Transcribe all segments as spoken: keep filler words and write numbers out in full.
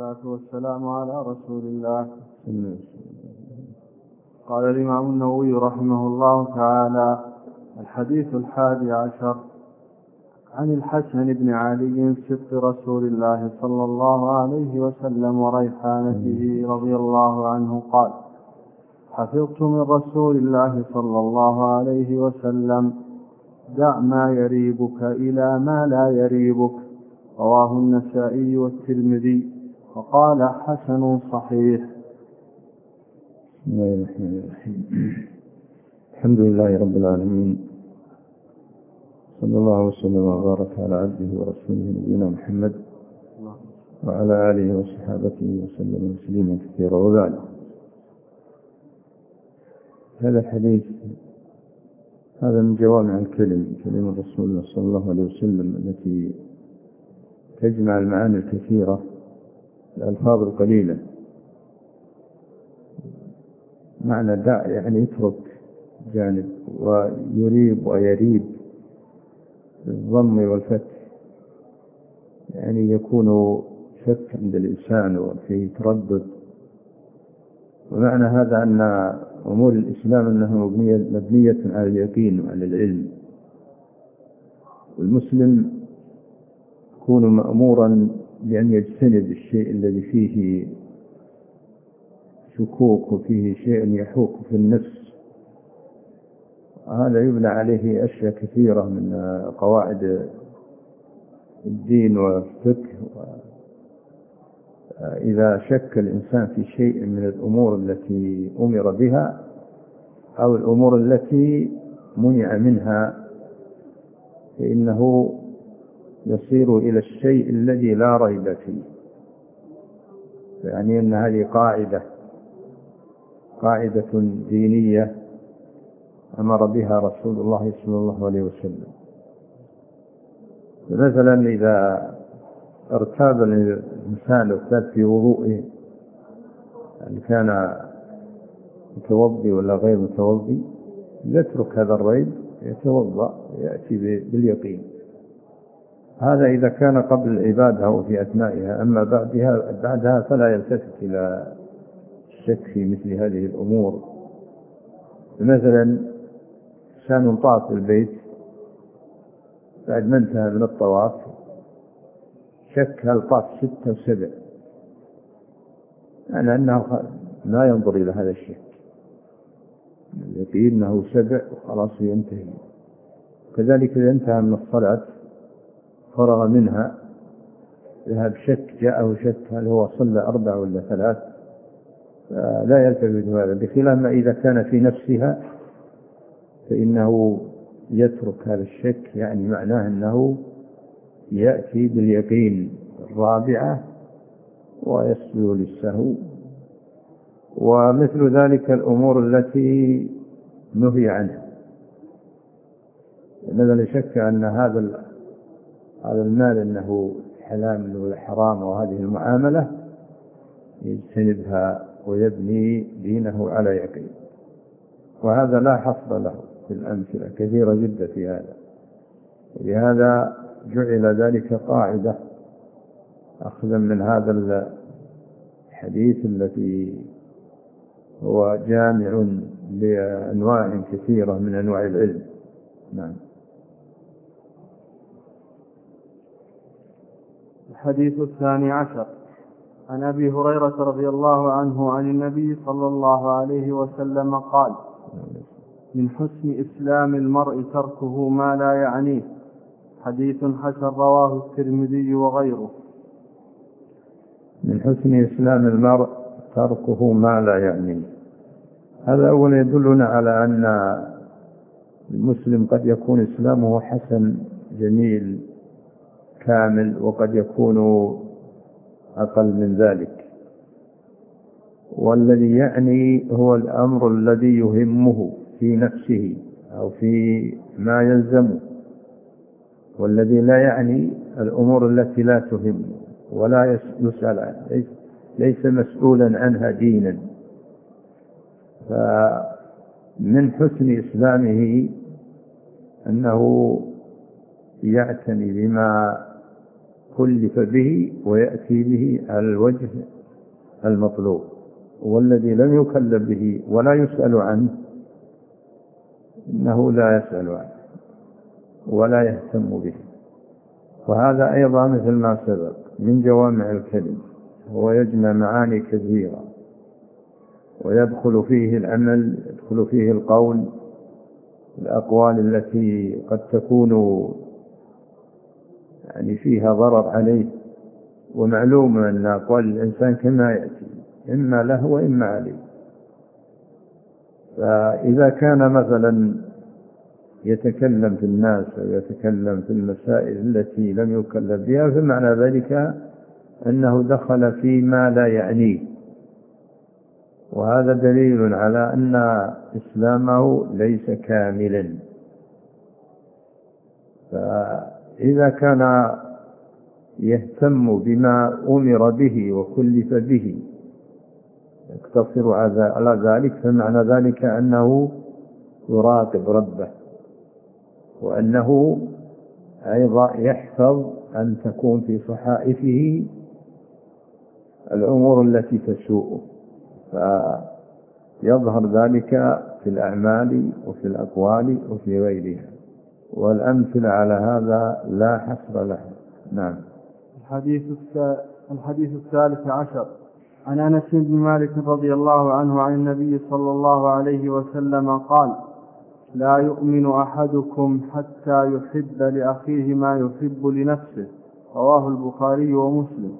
والصلاة والسلام على رسول الله. قال الإمام النووي رحمه الله تعالى: الحديث الحادي عشر عن الحسن بن علي سبط رسول الله صلى الله عليه وسلم وريحانته رضي الله عنه قال: حفظت من رسول الله صلى الله عليه وسلم: دع ما يريبك إلى ما لا يريبك. رواه النسائي والترمذي وقال: حسن صحيح. بسم الله الرحمن الرحيم. الحمد لله رب العالمين، صلى الله وسلم وبارك على عبده ورسوله نبينا محمد وعلى آله وصحابته وسلم تسليما كثيرا. وبعد، هذا الحديث هذا من جوامع الكلم، كلمة رسول الله صلى الله عليه وسلم التي تجمع المعاني الكثيرة الألفاظ القليلة. معنى دع يعني يترك جانب، ويريب ويريب بالضم والفتح، يعني يكون شك عند الإنسان وفيه تردد. ومعنى هذا أن أمور الإسلام أنها مبنية على اليقين وعلى العلم، والمسلم يكون مأمورا بأن يجتنب الشيء الذي فيه شكوك وفيه شيء يحوك في النفس. هذا يبنى عليه أشياء كثيرة من قواعد الدين والفقه. إذا شك الإنسان في شيء من الأمور التي أمر بها أو الأمور التي منع منها، فإنه يصير إلى الشيء الذي لا ريب فيه. يعني أن هذه قاعدة قاعدة دينية أمر بها رسول الله صلى الله عليه وسلم. مثلا إذا ارتاب الإنسان ارتاب في وضوئه، يعني كان متوضي ولا غير متوضي، يترك هذا الريب، يتوضأ، يأتي باليقين. هذا إذا كان قبل العبادة أو في أثنائها. أما بعدها بعدها فلا يلتفت إلى الشك في مثل هذه الأمور. مثلا إنسان طاف البيت بعد ما انتهى من الطواف، شك هل طاف ستة وسبع، يعني أنه لا ينظر إلى هذا الشك، اليقين أنه سبع وخلاص ينتهي. كذلك إذا انتهى من الصلاة فرغ منها، ذهب شك، جاءه شك هل هو صلى أربع ولا ثلاث، لا يلتفت هذا. بخلاف ما إذا كان في نفسها فإنه يترك هذا الشك، يعني معناه أنه يأتي باليقين الرابعة ويسجد للسهو. ومثل ذلك الأمور التي نهي عنها، مثلا شك أن هذا هذا المال أنه حلال ولا حرام، وهذه المعاملة يجتنبها ويبني دينه على يقين. وهذا لا حصر له في الأمثلة كثيرة جدا في هذا. ولهذا جعل ذلك قاعدة أخذا من هذا الحديث الذي هو جامع لأنواع كثيرة من أنواع العلم. نعم. الحديث الثاني عشر عن أبي هريرة رضي الله عنه عن النبي صلى الله عليه وسلم قال: من حسن إسلام المرء تركه ما لا يعنيه. حديث حسن رواه الترمذي وغيره. من حسن إسلام المرء تركه ما لا يعنيه، هذا أولا يدلنا على أن المسلم قد يكون إسلامه حسن جميل كامل، وقد يكون أقل من ذلك. والذي يعني هو الأمر الذي يهمه في نفسه أو في ما يلزمه، والذي لا يعني الأمور التي لا تهمه ولا يسأل عنها، ليس مسؤولا عنها دينا. فمن حسن إسلامه أنه يعتني بما كلف به ويأتي به على الوجه المطلوب، والذي لم يكلف به ولا يسأل عنه إنه لا يسأل عنه ولا يهتم به. وهذا أيضا مثل ما سبق من جوامع الكلم، هو يجمع معاني كثيرة، ويدخل فيه العمل، يدخل فيه القول، الأقوال التي قد تكون يعني فيها ضرر عليه. ومعلوم أن أقوال الإنسان كما يأتي إما له وإما عليه. فإذا كان مثلا يتكلم في الناس أو يتكلم في المسائل التي لم يكلف بها، فمعنى ذلك أنه دخل فيما لا يعنيه، وهذا دليل على أن إسلامه ليس كاملا. فإذا كان يهتم بما أمر به وكلف به يقتصر على ذلك، فمعنى ذلك أنه يراقب ربه، وأنه أيضا يحفظ أن تكون في صحائفه الأمور التي تسوءه، فيظهر ذلك في الأعمال وفي الأقوال وفي غيرها. والأمثلة على هذا لا حصر له. نعم. الحديث الحديث الثالث عشر عن أنس بن مالك رضي الله عنه عن النبي صلى الله عليه وسلم قال: لا يؤمن أحدكم حتى يحب لأخيه ما يحب لنفسه. رواه البخاري ومسلم.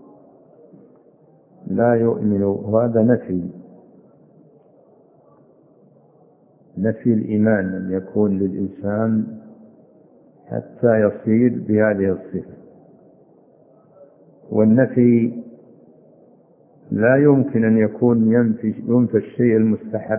لا يؤمن، وهذا نفي نفي الإيمان، أن يكون للإنسان حتى يصير بهذه الصفة. والنفي لا يمكن أن يكون ينفي, ينفي الشيء المستحب،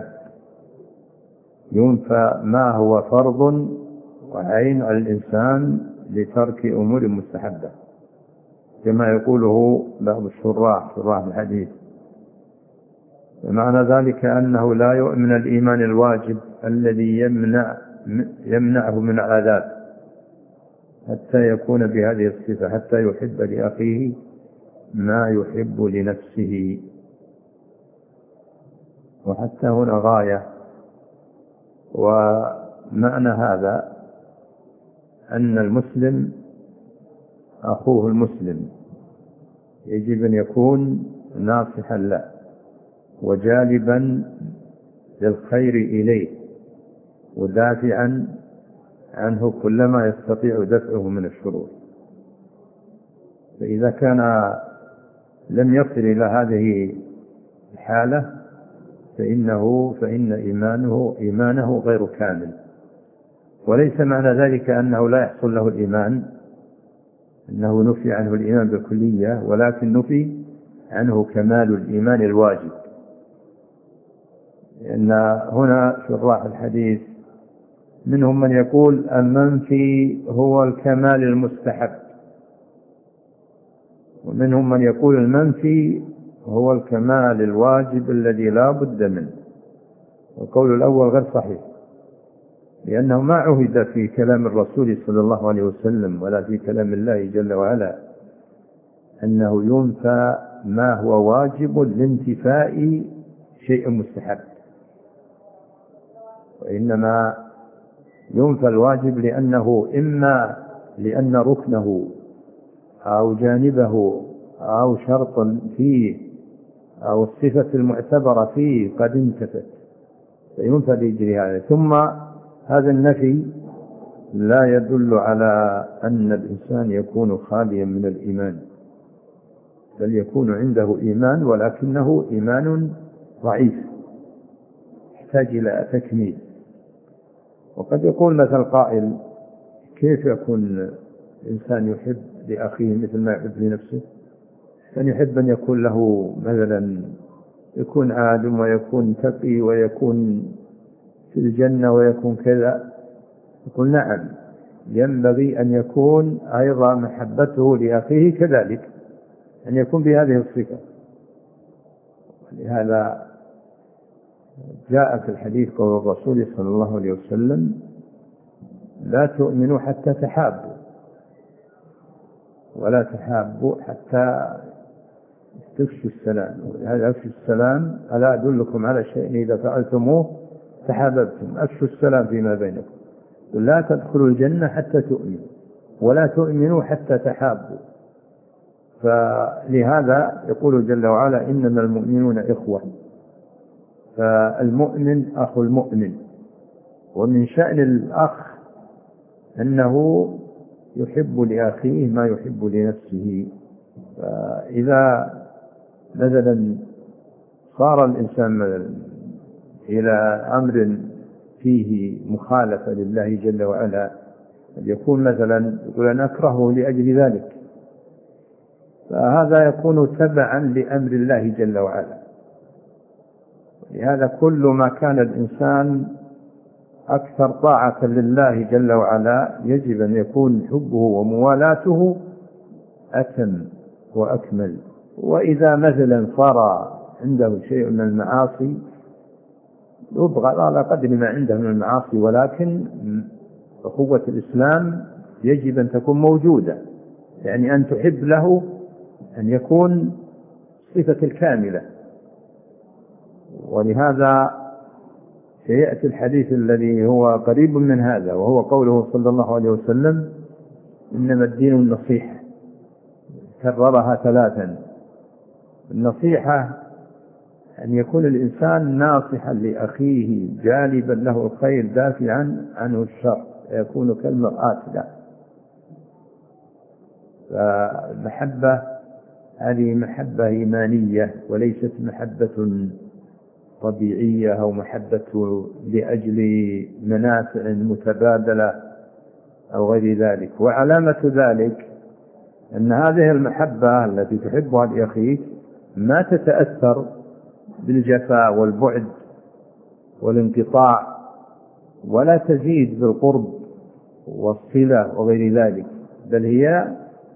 ينفى ما هو فرض وعين على الإنسان لترك أمور مستحبة، كما يقوله بعض الشراح شراح الحديث. ومعنى ذلك أنه لا يؤمن الإيمان الواجب الذي يمنع يمنعه من العذاب حتى يكون بهذه الصفة، حتى يحب لأخيه ما يحب لنفسه. وحتى هنا غاية. ومعنى هذا أن المسلم أخوه المسلم يجب أن يكون ناصحا له وجالبا للخير إليه ودافعا عنه كلما يستطيع دفعه من الشرور. فإذا كان لم يصل إلى هذه الحالة فإنه فإن إيمانه إيمانه غير كامل. وليس معنى ذلك أنه لا يحصل له الإيمان، أنه نفي عنه الإيمان بالكلية، ولكن نفي عنه كمال الإيمان الواجب. لأن هنا شراح الحديث منهم من يقول المنفي هو الكمال المستحب، ومنهم من يقول المنفي هو الكمال الواجب الذي لا بد منه. والقول الأول غير صحيح، لأنه ما عهد في كلام الرسول صلى الله عليه وسلم ولا في كلام الله جل وعلا أنه ينفى ما هو واجب لانتفاء شيء مستحب، وإنما ينفى الواجب لأنه إما لأن ركنه أو جانبه أو شرط فيه أو الصفة المعتبرة فيه قد انتفت فينفى ليجري هذا. ثم هذا النفي لا يدل على أن الإنسان يكون خاليا من الإيمان، بل يكون عنده إيمان ولكنه إيمان ضعيف يحتاج إلى تكميل. وقد يقول مثل قائل: كيف يكون إنسان يحب لأخيه مثل ما يحب لنفسه؟ أن يحب أن يكون له مثلا يكون عالم ويكون تقي ويكون في الجنة ويكون كذا. يقول نعم، ينبغي أن يكون أيضا محبته لأخيه كذلك، أن يكون بهذه الصفة. لهذا جاء في الحديث قول الرسول صلى الله عليه وسلم: لا تؤمنوا حتى تحابوا. ولا تحابوا حتى تفشوا السلام. هذا أفشوا السلام، ألا أدلكم على شيء إذا فعلتموه تحاببتم؟ أفشوا السلام فيما بينكم. لا تدخلوا الجنة حتى تؤمنوا، ولا تؤمنوا حتى تحابوا. فلهذا يقول جل وعلا إنما المؤمنون إخوة، فالمؤمن أخو المؤمن. ومن شأن الأخ أنه يحب لأخيه ما يحب لنفسه. فإذا مثلا صار الإنسان مثلا إلى أمر فيه مخالفة لله جل وعلا، يكون مثلا يقول أنا أكرهه لأجل ذلك، فهذا يكون تبعا لأمر الله جل وعلا. لهذا كل ما كان الإنسان أكثر طاعة لله جل وعلا يجب أن يكون حبه وموالاته أتم وأكمل. وإذا مثلا صار عنده شيء من المعاصي يبغض على قدر ما عنده من المعاصي، ولكن أخوة الإسلام يجب أن تكون موجودة، يعني أن تحب له أن يكون صفة الكاملة. ولهذا سيأتي الحديث الذي هو قريب من هذا، وهو قوله صلى الله عليه وسلم إنما الدين النصيحة، كررها ثلاثا. النصيحة أن يكون الإنسان ناصحا لأخيه جالبا له الخير دافعا عنه الشر، يكون كالمرآة له. فالمحبة هذه محبة إيمانية وليست محبة طبيعية أو محبة لأجل منافع متبادلة أو غير ذلك. وعلامة ذلك أن هذه المحبة التي تحبها لأخيك ما تتأثر بالجفاء والبعد والانقطاع، ولا تزيد بالقرب والصلة وغير ذلك، بل هي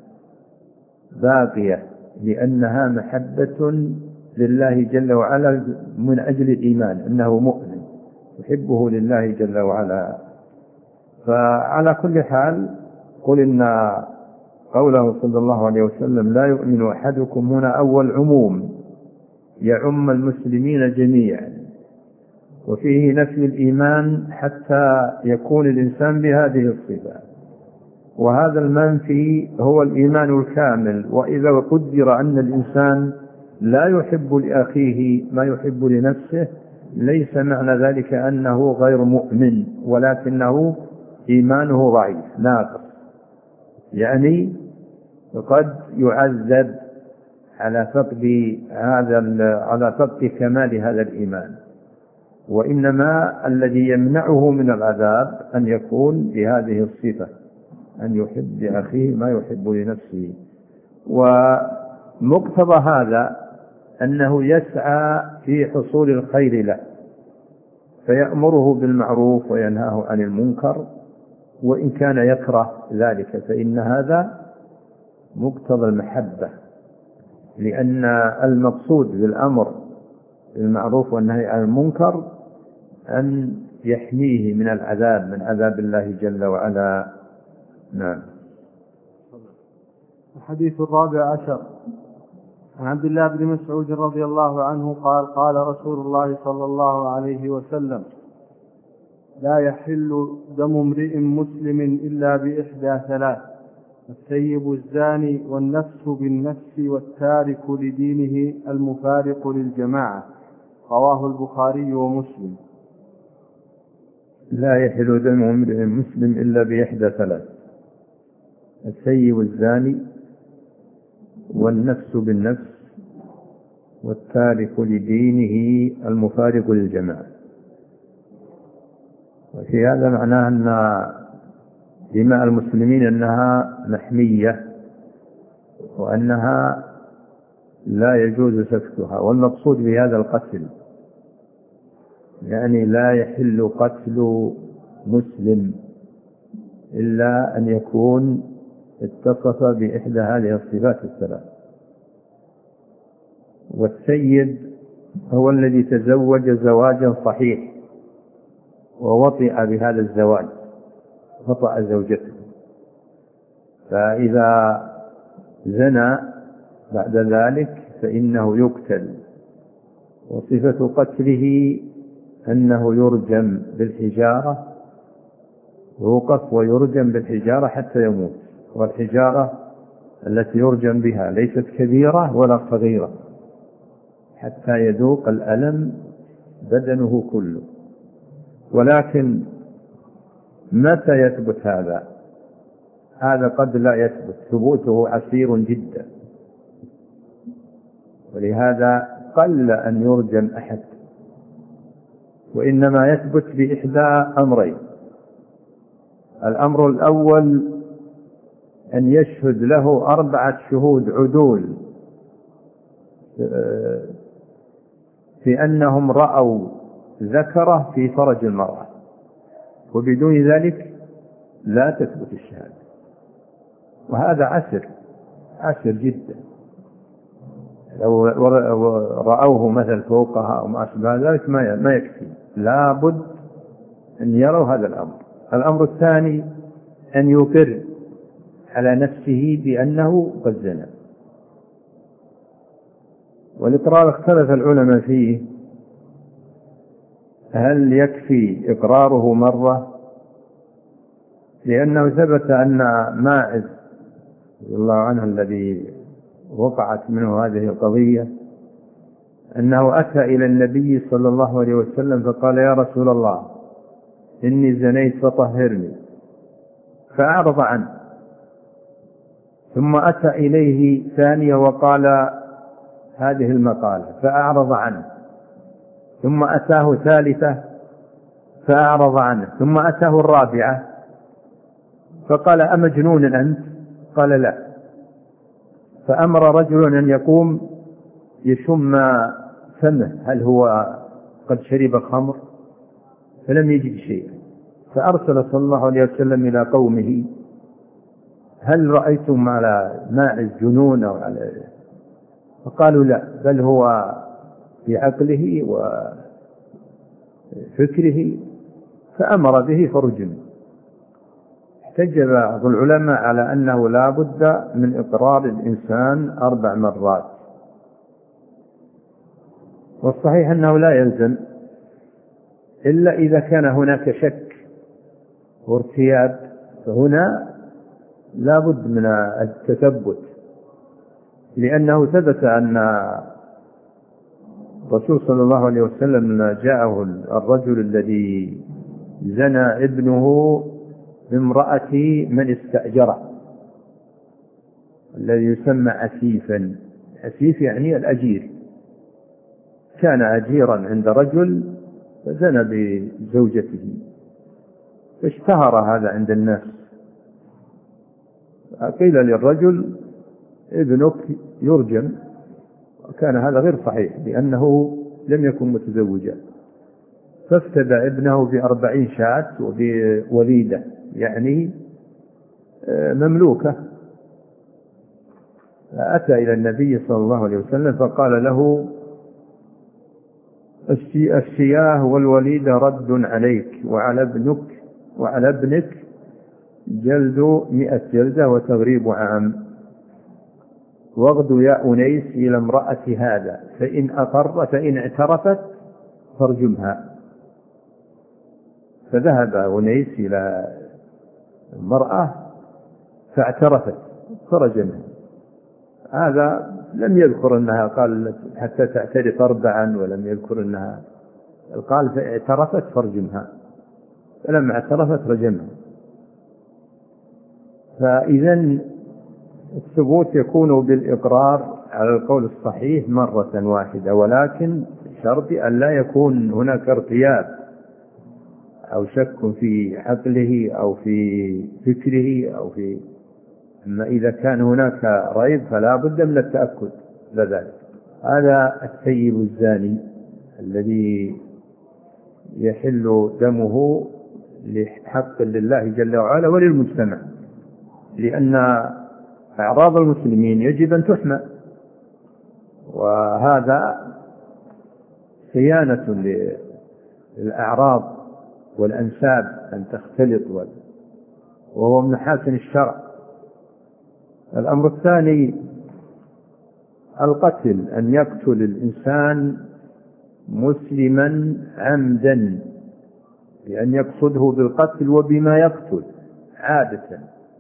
باقية، لأنها محبة لله جل وعلا من أجل الإيمان، أنه مؤمن يحبه لله جل وعلا. فعلى كل حال قل إن قوله صلى الله عليه وسلم لا يؤمن أحدكم هنا أول عموم يعم المسلمين جميعا، وفيه نفي الإيمان حتى يكون الإنسان بهذه الصفة. وهذا المنفي هو الإيمان الكامل. وإذا قدر أن الإنسان لا يحب لأخيه ما يحب لنفسه، ليس معنى ذلك أنه غير مؤمن، ولكنه إيمانه ضعيف ناقص، يعني قد يعذب على فقد هذا على فقد كمال هذا الإيمان. وإنما الذي يمنعه من العذاب أن يكون بهذه الصفة، أن يحب لأخيه ما يحب لنفسه. ومقتضى هذا أنه يسعى في حصول الخير له، فيأمره بالمعروف وينهاه عن المنكر، وإن كان يكره ذلك فإن هذا مقتضى المحبة، لأن المقصود بالأمر بالمعروف والنهي عن المنكر أن يحميه من العذاب، من عذاب الله جل وعلا. نعم. الحديث الرابع عشر عن عبد الله بن مسعود رضي الله عنه قال قال رسول الله صلى الله عليه وسلم لا يحل دم امرئ مسلم إلا بإحدى ثلاث: الثيب الزاني، والنفس بالنفس، والتارك لدينه المفارق للجماعة. رواه البخاري ومسلم. لا يحل دم امرئ مسلم إلا بإحدى ثلاث: الثيب الزاني، والنفس بالنفس، والتارك لدينه المفارق للجماعة. وفي هذا معناه أن دماء المسلمين أنها محمية، وأنها لا يجوز سفكها. والمقصود بهذا القتل، يعني لا يحل قتل مسلم إلا أن يكون اتصف بإحدى هذه الصفات الثلاث. والسيد هو الذي تزوج زواجا صحيح ووطئ بهذا الزواج، وطأ زوجته. فإذا زنى بعد ذلك فإنه يقتل، وصفة قتله أنه يرجم بالحجارة، يوقف ويرجم بالحجارة حتى يموت، والحجارة التي يرجم بها ليست كبيرة ولا صغيرة، حتى يذوق الألم بدنه كله. ولكن متى يثبت هذا؟ هذا قد لا يثبت، ثبوته عسير جدا، ولهذا قل أن يرجم أحد، وإنما يثبت بإحدى أمرين: الأمر الأول أن يشهد له أربعة شهود عدول في أنهم رأوا ذكره في فرج المرأة، وبدون ذلك لا تثبت الشهادة، وهذا عسر عسر جدا. لو رأوه مثل فوقها أو ما أشبه ذلك ما يكفي، لا بد أن يروا هذا الأمر. الأمر الثاني أن يقر على نفسه بأنه قد زنى، والإقرار اختلف العلماء فيه: هل يكفي إقراره مرة؟ لأنه ثبت أن ماعز رضي الله عنه الذي وقعت منه هذه القضية أنه أتى إلى النبي صلى الله عليه وسلم فقال: يا رسول الله، إني زنيت فطهرني، فأعرض عنه. ثم أتى إليه ثانية وقال هذه المقالة فأعرض عنه. ثم أتاه ثالثة فأعرض عنه. ثم أتاه الرابعة فقال: أمجنون أنت؟ قال: لا. فأمر رجل أن يقوم يشم فمه هل هو قد شرب خمر، فلم يجد شيء، فأرسل صلى الله عليه وسلم إلى قومه: هل رأيتم على ماعز جنون أو على؟ فقالوا: لا، بل هو في عقله وفكره، فأمر به فرجم. احتج بعض العلماء على أنه لا بد من إقرار الإنسان أربع مرات، والصحيح أنه لا يلزم إلا إذا كان هناك شك وارتياب، فهنا لا بد من التثبت، لأنه ثبت أن الرسول صلى الله عليه وسلم جاءه الرجل الذي زنى ابنه بامرأة من استأجره، الذي يسمى أسيفا. أسيف يعني الأجير، كان أجيرا عند رجل فزنى بزوجته، فاشتهر هذا عند الناس. قيل للرجل: ابنك يرجم، وكان هذا غير صحيح لأنه لم يكن متزوجا، فافتدى ابنه بأربعين شاة وبوليدة يعني مملوكة. فأتى إلى النبي صلى الله عليه وسلم فقال له: الشياه والوليدة رد عليك، وعلى ابنك وعلى ابنك جلد مئة جلدة وتغريب عام، واغدو يا أنيس إلى امرأة هذا، فإن أقر فإن اعترفت فارجمها. فذهب أنيس إلى المرأة فاعترفت فرجمها. هذا لم يذكر أنها قال حتى تعترف أربعا، ولم يذكر أنها قال فاعترفت فارجمها، فلما اعترفت رجمها. فإذا الثبوت يكون بالإقرار على القول الصحيح مرة واحدة، ولكن شرط أن لا يكون هناك ارتياب أو شك في عقله أو في فكره أو في. أما إذا كان هناك ريب فلا بد من التأكد لذلك. هذا الثيب الزاني الذي يحل دمه لحق لله جل وعلا وللمجتمع، لأن أعراض المسلمين يجب أن تحمى، وهذا صيانة للأعراض والأنساب أن تختلط، وهو من محاسن الشرع. الأمر الثاني القتل، أن يقتل الإنسان مسلما عمدا، بأن يقصده بالقتل وبما يقتل عادة.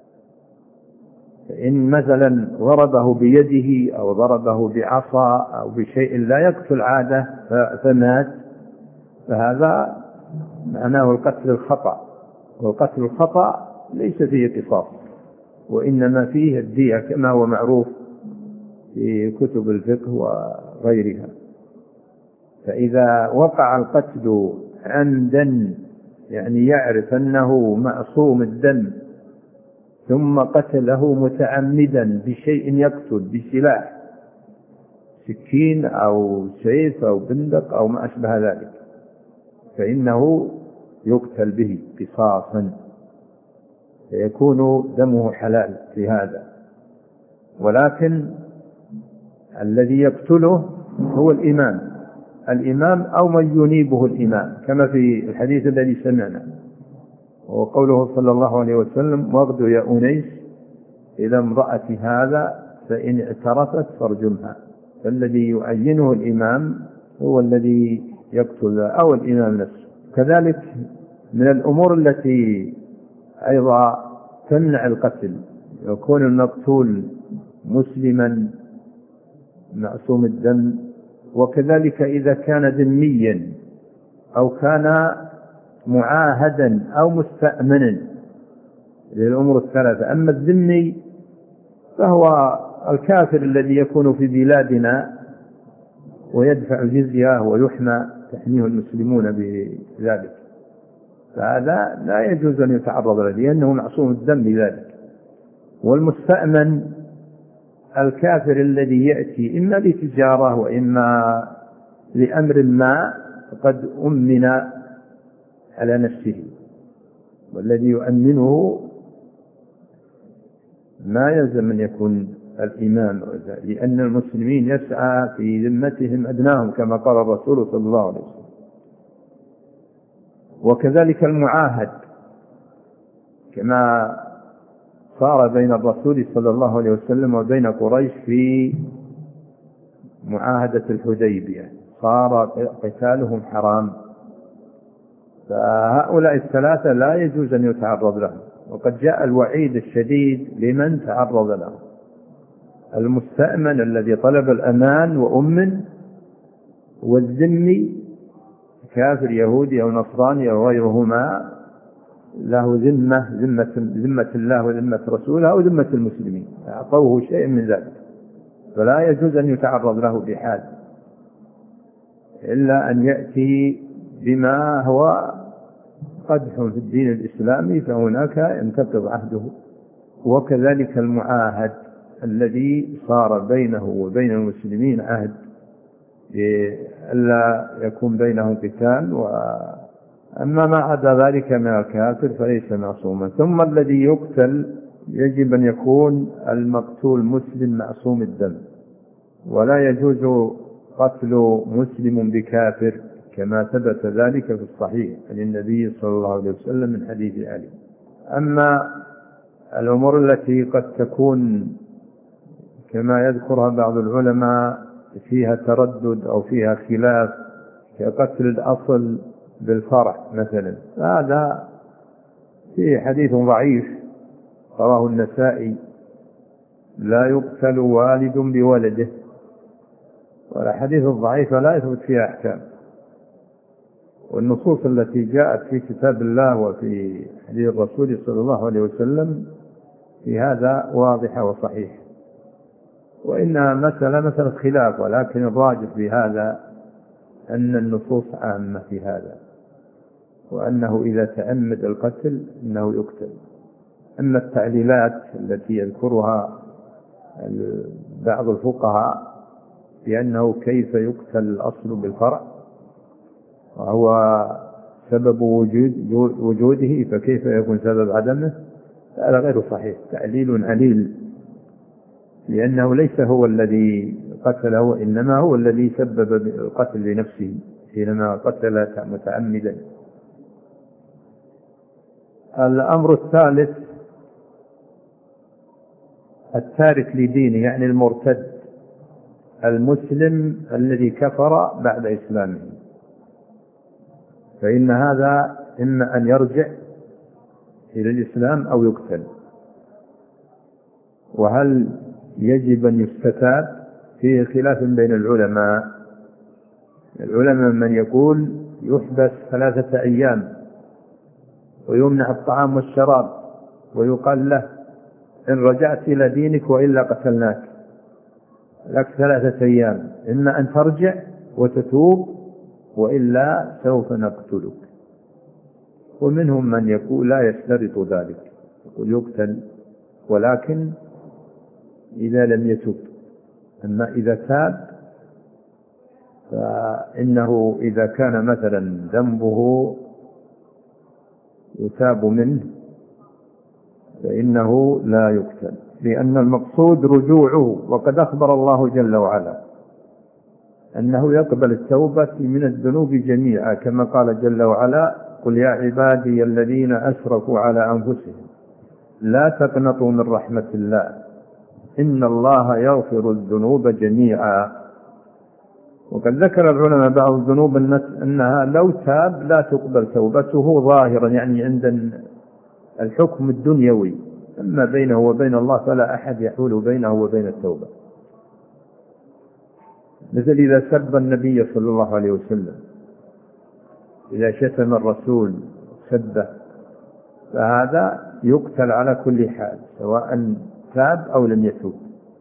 فإن مثلا ضربه بيده أو ضربه بعصا أو بشيء لا يقتل عادة فمات، فهذا معناه القتل الخطأ، والقتل الخطأ ليس فيه قصاص، وإنما فيه الدية كما هو معروف في كتب الفقه وغيرها. فإذا وقع القتل عمدا، يعني يعرف أنه معصوم الدم، ثم قتله متعمدا بشيء يقتل، بسلاح سكين أو سيف أو بندق أو ما أشبه ذلك، فإنه يقتل به قصاصا، فيكون دمه حلال في هذا. ولكن الذي يقتله هو الإمام الإمام أو من ينيبه الإمام، كما في الحديث الذي سمعنا، وقوله صلى الله عليه وسلم: واغدوا يا أنيس إلى امرأة هذا فإن اعترفت فارجمها. فالذي يعينه الإمام هو الذي يقتل أو الإمام نفسه. كذلك من الأمور التي أيضا تمنع القتل يكون المقتول مسلما معصوم الدم، وكذلك إذا كان ذميا أو كان معاهدا أو مستأمنا، للأمور الثلاثة. أما الذمي فهو الكافر الذي يكون في بلادنا ويدفع الجزية ويحمى تحميه المسلمون بذلك، فهذا لا يجوز أن يتعرض له لأنه معصوم الدم بذلك. والمستأمن الكافر الذي يأتي إما لتجارة وإما لأمر ما قد أمن على نفسه، والذي يؤمنه ما يلزم أن يكون الإمام، لأن المسلمين يسعى في ذمتهم أدناهم كما قال الرسول صلى الله عليه وسلم. وكذلك المعاهد، كما صار بين الرسول صلى الله عليه وسلم وبين قريش في معاهدة الحديبية، صار قتالهم حرام، فهؤلاء الثلاثة لا يجوز أن يتعرض لهم، وقد جاء الوعيد الشديد لمن تعرض له. المستأمن الذي طلب الأمان وأمن، والذمي كافر يهودي أو نصراني أو غيرهما له ذمة ذمة ذمة الله وذمة رسوله أو ذمة المسلمين، أعطوه شيء من ذلك، فلا يجوز أن يتعرض له بحال إلا أن يأتي بما هو قدح في الدين الإسلامي، فهناك ينتقض عهده. وكذلك المعاهد الذي صار بينه وبين المسلمين عهد ألا يكون بينهم قتال، وأما ما عدا ذلك من الكافر فليس معصوما. ثم الذي يقتل يجب أن يكون المقتول مسلم معصوم الدم، ولا يجوز قتل مسلم بكافر كما ثبت ذلك في الصحيح عن النبي صلى الله عليه وسلم من حديث علي. أما الأمور التي قد تكون كما يذكرها بعض العلماء فيها تردد أو فيها خلاف، كقتل الأصل بالفرع مثلا، هذا فيه حديث ضعيف رواه النسائي: لا يقتل والد بولده. والحديث الضعيف لا يثبت فيها أحكام، والنصوص التي جاءت في كتاب الله وفي حديث الرسول صلى الله عليه وسلم في هذا واضحة وصحيحة، وإنها مسألة مسألة خلاف، ولكن الراجح في هذا أن النصوص عامة في هذا، وأنه إذا تأمد القتل أنه يقتل. أما التعليلات التي يذكرها بعض الفقهاء بأنه كيف يقتل الأصل بالفرع وهو سبب وجود وجوده فكيف يكون سبب عدمه، هذا غير صحيح، تعليل عليل، لأنه ليس هو الذي قتله، إنما هو الذي سبب القتل لنفسه حينما قتل متعمدا. الأمر الثالث التارك لدينه يعني المرتد المسلم الذي كفر بعد إسلامه، فإن هذا إما أن يرجع إلى الإسلام أو يقتل. وهل يجب أن يستتاب؟ فيه خلاف بين العلماء. العلماء من يقول يحبس ثلاثة أيام ويمنع الطعام والشراب ويقال له إن رجعت إلى دينك وإلا قتلناك، لك ثلاثة أيام، إما أن ترجع وتتوب وإلا سوف نقتلك. ومنهم من يقول لا يشترط ذلك، يقول يقتل ولكن إذا لم يتوب. أما إذا تاب فإنه إذا كان مثلا ذنبه يتاب منه فإنه لا يقتل، لأن المقصود رجوعه. وقد أخبر الله جل وعلا أنه يقبل التوبة من الذنوب جميعا، كما قال جل وعلا قل يا عبادي الذين أسرفوا على أنفسهم لا تقنطوا من رحمة الله إن الله يغفر الذنوب جميعا. وقد ذكر العلماء بعض الذنوب أنها لو تاب لا تقبل توبته ظاهرا، يعني عند الحكم الدنيوي، أما بينه وبين الله فلا أحد يحول بينه وبين التوبة. مثل إذا سب النبي صلى الله عليه وسلم، إذا شتم الرسول سبه، فهذا يقتل على كل حال سواء تاب أو لم يتوب.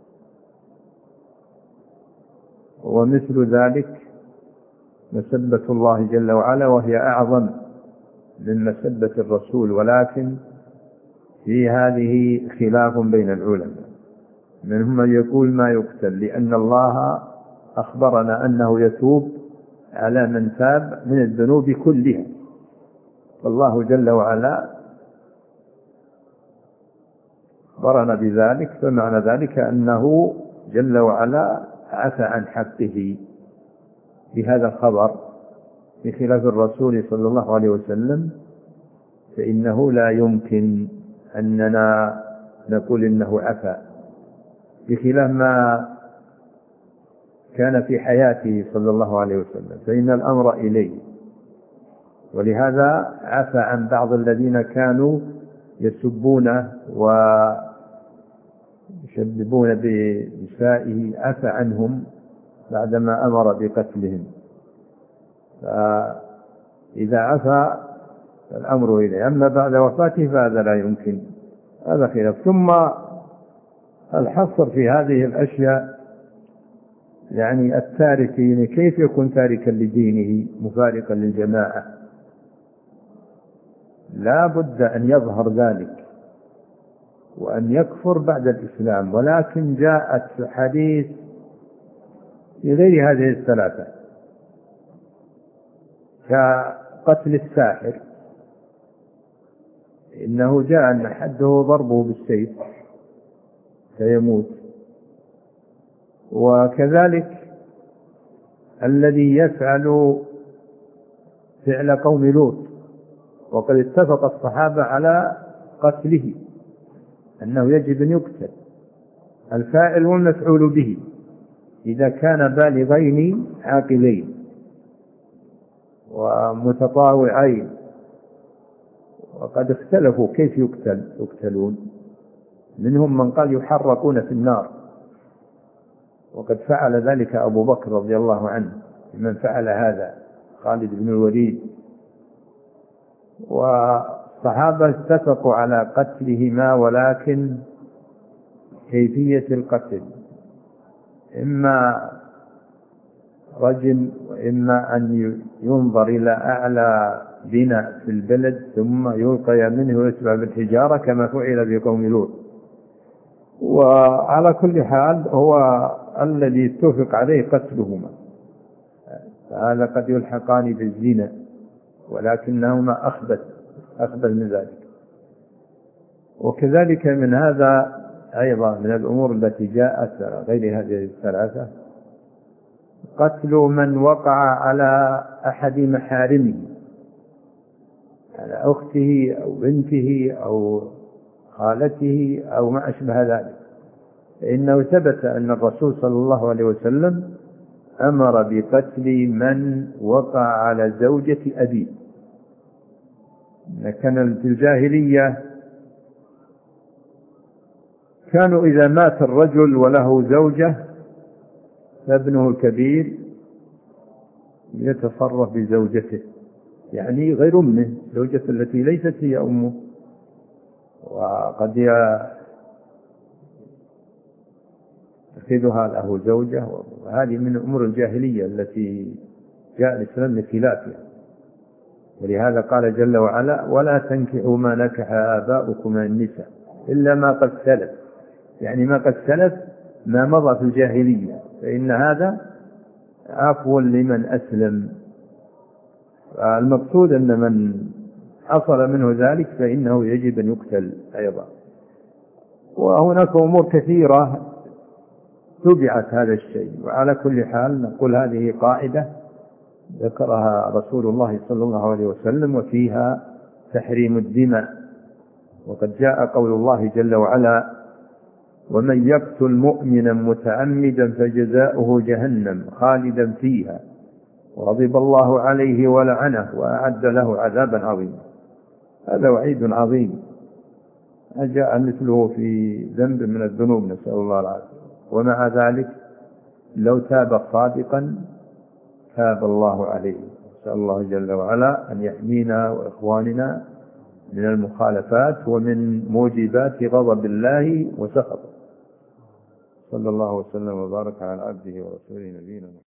ومثل ذلك مسبة الله جل وعلا، وهي أعظم من مسبة الرسول، ولكن في هذه خلاف بين العلماء. منهم من يقول ما يقتل، لأن الله أخبرنا أنه يتوب على من تاب من الذنوب كلها، والله جل وعلا أخبرنا بذلك، فمعنى ذلك أنه جل وعلا عفى عن حقه بهذا الخبر، بخلاف الرسول صلى الله عليه وسلم فإنه لا يمكن أننا نقول إنه عفى، بخلاف ما كان في حياته صلى الله عليه وسلم، فإن الأمر إليه. ولهذا عفى عن بعض الذين كانوا يسبونه ويشببون بنسائه، عفى عنهم بعدما أمر بقتلهم. فإذا عفى الأمر إليه، أما بعد وفاته فهذا لا يمكن، هذا خلاف. ثم الحصر في هذه الأشياء يعني التارك يعني كيف يكون تاركا لدينه مفارقا للجماعة؟ لا بد أن يظهر ذلك وأن يكفر بعد الإسلام، ولكن جاءت حديث في غير هذه الثلاثة كقتل الساحر، إنه جاء أن حده ضربه بالسيف فيموت. وكذلك الذي يفعل فعل قوم لوط، وقد اتفق الصحابة على قتله، أنه يجب أن يقتل الفاعل والمفعول به إذا كان بالغين عاقلين ومتطاوعين. وقد اختلفوا كيف يقتل يقتلون، منهم من قال يحرقون في النار، وقد فعل ذلك أبو بكر رضي الله عنه، من فعل هذا خالد بن الوليد. والصحابة اتفقوا على قتلهما، ولكن كيفية القتل إما رجم وإما أن ينظر إلى أعلى بناء في البلد ثم يلقي منه ويتبع بالحجارة كما فعل بقوم لوط. وعلى كل حال هو الذي اتفق عليه قتلهما، فهذا قد يلحقان بالزنا، ولكنهما أخبث أخبث من ذلك. وكذلك من هذا أيضا من الأمور التي جاءت غير هذه الثلاثة قتل من وقع على أحد محارمه، على أخته أو بنته أو خالته أو ما أشبه ذلك، إنه ثبت أن الرسول صلى الله عليه وسلم أمر بقتل من وقع على زوجة أبيه. كان في الجاهلية كانوا إذا مات الرجل وله زوجة فابنه الكبير يتصرف بزوجته، يعني غير أمه، زوجة التي ليست هي أمه، وقد يتخذها له زوجة، وهذه من أمور الجاهلية التي جاء الإسلام لخلافها. ولهذا قال جل وعلا: ولا تنكحوا ما نكح آباؤكم من النساء إلا ما قد سلف، يعني ما قد سلف ما مضى في الجاهلية، فإن هذا عفو لمن أسلم. المقصود أن من حصل منه ذلك فإنه يجب أن يقتل أيضا. وهناك أمور كثيرة تبعت هذا الشيء. وعلى كل حال نقول هذه قاعدة ذكرها رسول الله صلى الله عليه وسلم، وفيها تحريم الدماء. وقد جاء قول الله جل وعلا: ومن يقتل مؤمنا متعمدا فجزاؤه جهنم خالدا فيها وغضب الله عليه ولعنه وأعد له عذابا عظيما. هذا وعيد عظيم جاء مثله في ذنب من الذنوب، نسأل الله العافية. ومع ذلك لو تاب صادقا تاب الله عليه. نسأل الله جل وعلا أن يحمينا وإخواننا من المخالفات ومن موجبات غضب الله وسخطه. صلى الله وسلم وبارك على عبده ورسوله نبينا